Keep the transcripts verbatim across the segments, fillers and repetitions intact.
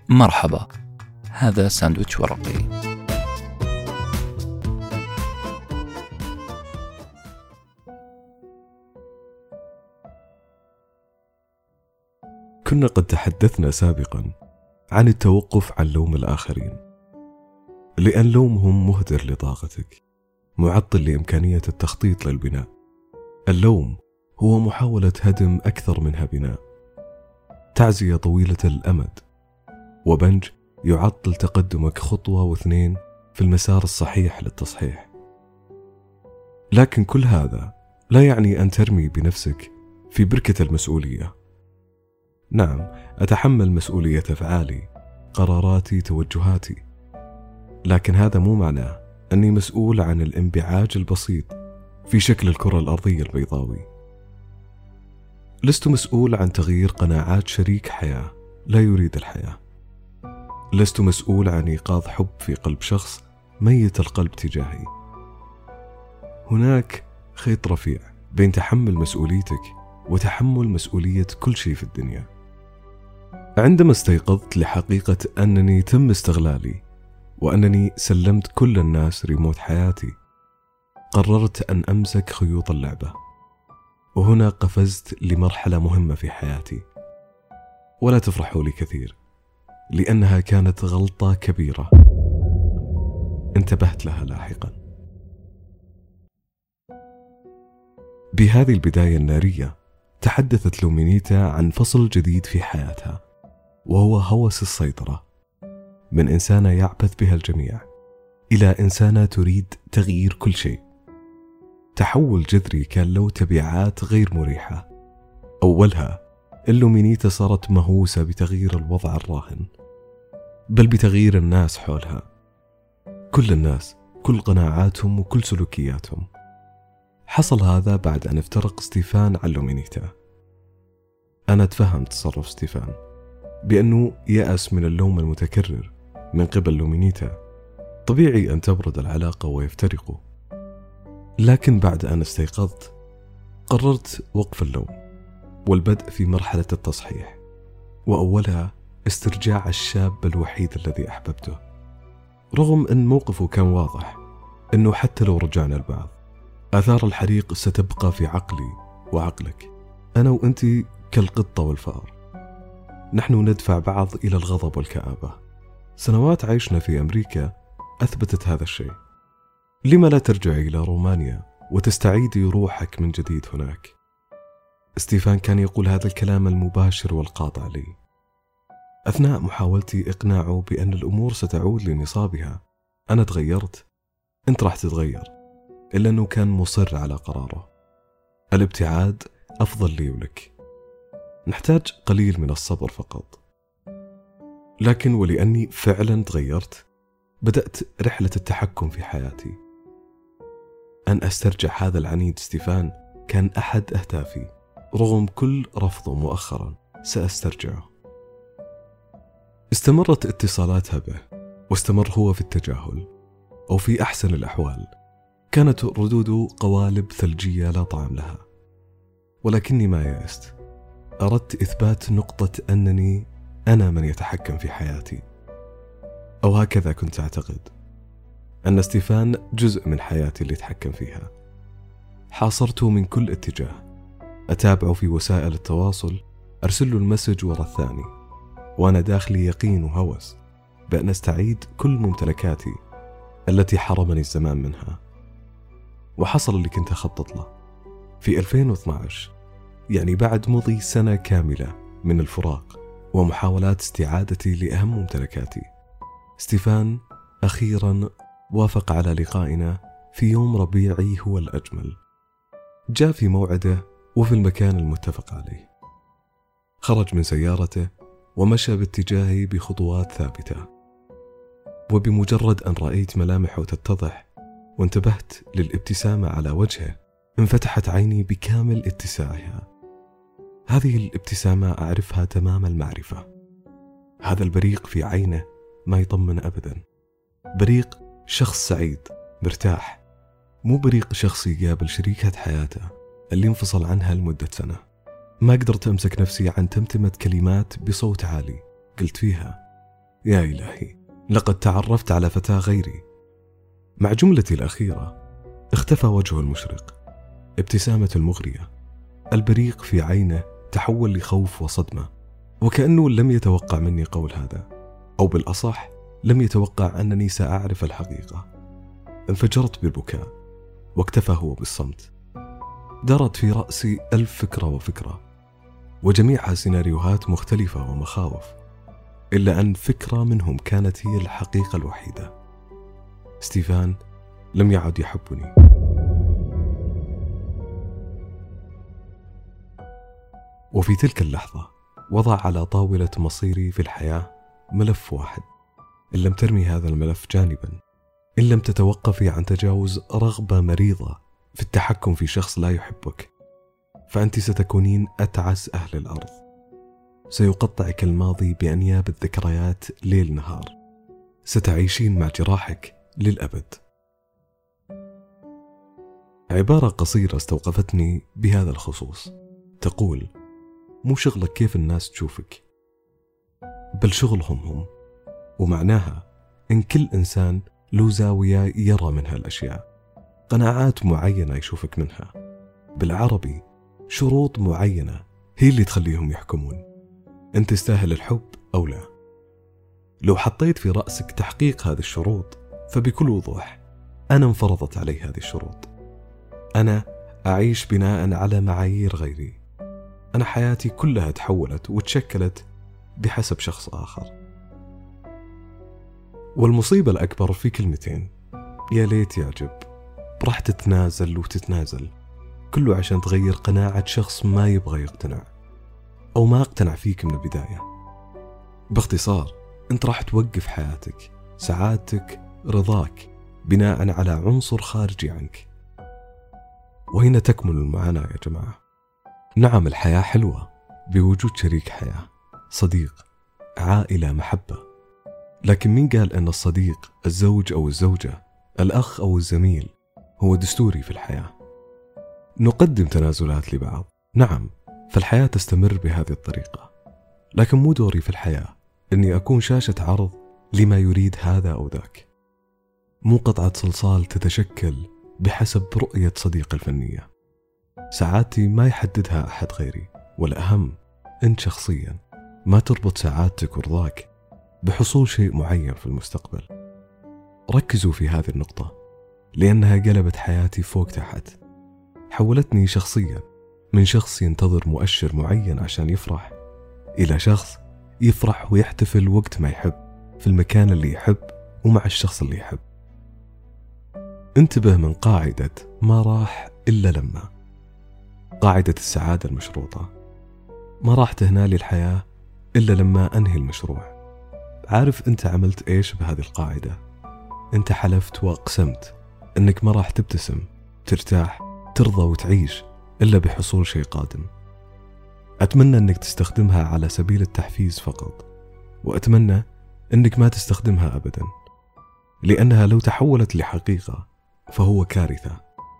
مرحبا، هذا ساندويتش ورقي. كنا قد تحدثنا سابقا عن التوقف عن لوم الآخرين، لأن لومهم مهدر لطاقتك، معطل لإمكانية التخطيط للبناء. اللوم هو محاولة هدم أكثر منها بناء، تعزية طويلة الأمد، وبنج يعطل تقدمك خطوة واثنين في المسار الصحيح للتصحيح. لكن كل هذا لا يعني أن ترمي بنفسك في بركة المسؤولية. نعم، أتحمل مسؤولية أفعالي، قراراتي، توجهاتي، لكن هذا مو معناه أني مسؤول عن الانبعاج البسيط في شكل الكرة الأرضية البيضاوي. لست مسؤول عن تغيير قناعات شريك حياة لا يريد الحياة. لست مسؤول عن إيقاظ حب في قلب شخص ميت القلب تجاهي. هناك خيط رفيع بين تحمل مسؤوليتك وتحمل مسؤولية كل شيء في الدنيا. عندما استيقظت لحقيقة أنني تم استغلالي وأنني سلمت كل الناس ريموت حياتي، قررت أن أمسك خيوط اللعبة، وهنا قفزت لمرحلة مهمة في حياتي. ولا تفرحوا لي كثير، لأنها كانت غلطة كبيرة انتبهت لها لاحقا. بهذه البداية النارية تحدثت لومينيتا عن فصل جديد في حياتها، وهو هوس السيطرة، من إنسانة يعبث بها الجميع إلى إنسانة تريد تغيير كل شيء. تحول جذري كان له تبعات غير مريحة. أولها، اللومينيتا صارت مهووسة بتغيير الوضع الراهن، بل بتغيير الناس حولها، كل الناس، كل قناعاتهم وكل سلوكياتهم. حصل هذا بعد أن افترق ستيفان عن لومينيتا. أنا تفهم تصرف ستيفان بأنه يأس من اللوم المتكرر من قبل لومينيتا. طبيعي أن تبرد العلاقة ويفترقوا، لكن بعد أن استيقظت قررت وقف اللوم والبدء في مرحلة التصحيح، وأولها استرجاع الشاب الوحيد الذي أحببته. رغم أن موقفه كان واضح أنه حتى لو رجعنا البعض، آثار الحريق ستبقى في عقلي وعقلك. أنا وأنت كالقطة والفأر، نحن ندفع بعض إلى الغضب والكآبة. سنوات عيشنا في أمريكا أثبتت هذا الشيء. لما لا ترجعي إلى رومانيا وتستعيدي روحك من جديد هناك؟ ستيفان كان يقول هذا الكلام المباشر والقاطع لي أثناء محاولتي إقناعه بأن الأمور ستعود لنصابها. أنا تغيرت، أنت راح تتغير، إلا أنه كان مصر على قراره. الابتعاد أفضل لي ولك، نحتاج قليل من الصبر فقط. لكن ولأني فعلا تغيرت، بدأت رحلة التحكم في حياتي. أن أسترجع هذا العنيد ستيفان كان أحد أهدافي. رغم كل رفضه مؤخرا سأسترجعه. استمرت اتصالاتها به، واستمر هو في التجاهل، أو في أحسن الأحوال كانت ردوده قوالب ثلجية لا طعم لها. ولكني ما يأست. أردت إثبات نقطة أنني أنا من يتحكم في حياتي، أو هكذا كنت أعتقد، أن ستيفان جزء من حياتي اللي يتحكم فيها. حاصرته من كل اتجاه، أتابعه في وسائل التواصل، أرسل له المسج ورا الثاني، وأنا داخلي يقين وهوس بأن أستعيد كل ممتلكاتي التي حرمني الزمان منها. وحصل اللي كنت أخطط له. في ألفين واثناشر، يعني بعد مضي سنة كاملة من الفراق ومحاولات استعادتي لأهم ممتلكاتي، ستيفان أخيرا وافق على لقائنا في يوم ربيعي هو الأجمل. جاء في موعده وفي المكان المتفق عليه. خرج من سيارته ومشى باتجاهي بخطوات ثابتة، وبمجرد أن رأيت ملامحه تتضح وانتبهت للابتسامة على وجهه، انفتحت عيني بكامل اتساعها. هذه الابتسامة أعرفها تمام المعرفة. هذا البريق في عينه ما يطمن أبدا. بريق شخص سعيد مرتاح، مو بريق شخص يقابل شريكة حياته اللي انفصل عنها لمدة سنة. ما قدرت أمسك نفسي عن تمتمة كلمات بصوت عالي قلت فيها: يا إلهي، لقد تعرفت على فتاة غيري. مع جملتي الأخيرة اختفى وجهه المشرق، ابتسامة المغرية، البريق في عينه تحول لخوف وصدمة، وكأنه لم يتوقع مني قول هذا، أو بالأصح لم يتوقع أنني سأعرف الحقيقة. انفجرت بالبكاء واكتفى هو بالصمت. دارت في رأسي ألف فكرة وفكرة، وجميعها سيناريوهات مختلفة ومخاوف، إلا أن فكرة منهم كانت هي الحقيقة الوحيدة: ستيفان لم يعد يحبني. وفي تلك اللحظة وضع على طاولة مصيري في الحياة ملف واحد: إن لم ترمي هذا الملف جانبا، إن لم تتوقفي عن تجاوز رغبة مريضة في التحكم في شخص لا يحبك، فأنت ستكونين أتعس أهل الأرض. سيقطعك الماضي بأنياب الذكريات ليل نهار، ستعيشين مع جراحك للأبد. عبارة قصيرة استوقفتني بهذا الخصوص تقول: مو شغلك كيف الناس تشوفك، بل شغلهم هم. ومعناها إن كل إنسان له زاوية يرى منها الأشياء، قناعات معينة يشوفك منها، بالعربي شروط معينة هي اللي تخليهم يحكمون أنت تستاهل الحب أو لا. لو حطيت في رأسك تحقيق هذه الشروط، فبكل وضوح أنا انفرضت علي هذه الشروط. أنا أعيش بناء على معايير غيري. أنا حياتي كلها تحولت وتشكلت بحسب شخص آخر. والمصيبة الأكبر في كلمتين: يا ليت يعجب. راح تتنازل وتتنازل، كله عشان تغير قناعة شخص ما يبغى يقتنع أو ما اقتنع فيك من البداية. باختصار، أنت راح توقف حياتك، سعادتك، رضاك بناء على عنصر خارجي عنك. وهنا تكمن المعاناة يا جماعة. نعم، الحياة حلوة بوجود شريك حياة، صديق، عائلة، محبة، لكن مين قال أن الصديق، الزوج أو الزوجة، الأخ أو الزميل هو دستوري في الحياة؟ نقدم تنازلات لبعض، نعم، فالحياة تستمر بهذه الطريقة، لكن مو دوري في الحياة أني أكون شاشة عرض لما يريد هذا أو ذاك، مو قطعة صلصال تتشكل بحسب رؤية صديق الفنية. سعادتي ما يحددها أحد غيري، والأهم أنت شخصيا ما تربط سعادتك ورضاك بحصول شيء معين في المستقبل. ركزوا في هذه النقطة، لأنها قلبت حياتي فوق تحت، حولتني شخصيا من شخص ينتظر مؤشر معين عشان يفرح إلى شخص يفرح ويحتفل وقت ما يحب، في المكان اللي يحب، ومع الشخص اللي يحب. انتبه من قاعدة ما راح إلا لما، قاعدة السعادة المشروطة. ما راح تهنالي الحياة إلا لما أنهي المشروع. عارف أنت عملت إيش بهذه القاعدة؟ أنت حلفت وأقسمت أنك ما راح تبتسم، ترتاح، ترضى وتعيش إلا بحصول شيء قادم. أتمنى أنك تستخدمها على سبيل التحفيز فقط، وأتمنى أنك ما تستخدمها أبدا، لأنها لو تحولت لحقيقة فهو كارثة.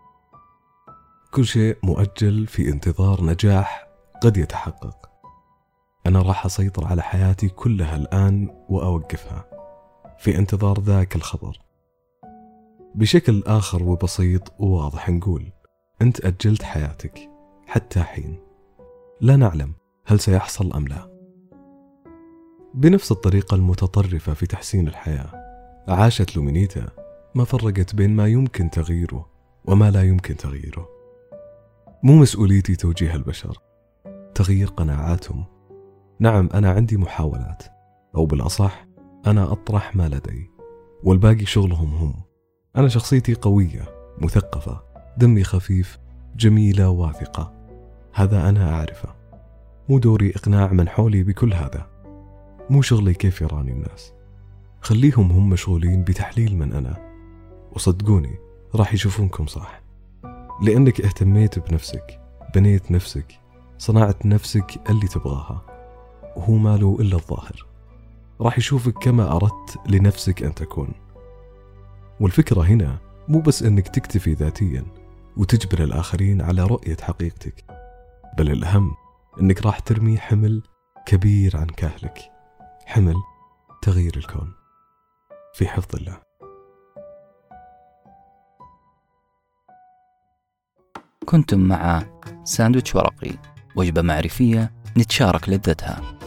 كل شيء مؤجل في انتظار نجاح قد يتحقق. أنا راح أسيطر على حياتي كلها الآن وأوقفها في انتظار ذاك الخبر. بشكل آخر وبسيط وواضح نقول: أنت أجلت حياتك حتى حين لا نعلم هل سيحصل أم لا. بنفس الطريقة المتطرفة في تحسين الحياة، عاشت لومينيتا ما فرقت بين ما يمكن تغييره وما لا يمكن تغييره. مو مسؤوليتي توجيه البشر، تغيير قناعاتهم. نعم، أنا عندي محاولات، أو بالأصح أنا أطرح ما لدي، والباقي شغلهم هم. أنا شخصيتي قوية، مثقفة، دمي خفيف، جميلة، واثقة. هذا أنا أعرفه. مو دوري إقناع من حولي بكل هذا. مو شغلي كيف يراني الناس. خليهم هم مشغولين بتحليل من أنا، وصدقوني راح يشوفونكم صح، لأنك اهتميت بنفسك، بنيت نفسك، صنعت نفسك اللي تبغاها، وهو ما له إلا الظاهر. راح يشوفك كما أردت لنفسك أن تكون. والفكرة هنا مو بس أنك تكتفي ذاتيا وتجبر الآخرين على رؤية حقيقتك، بل الأهم أنك راح ترمي حمل كبير عن كاهلك، حمل تغيير الكون في حفظ الله. كنتم مع ساندويتش ورقي، وجبة معرفية نتشارك لذتها.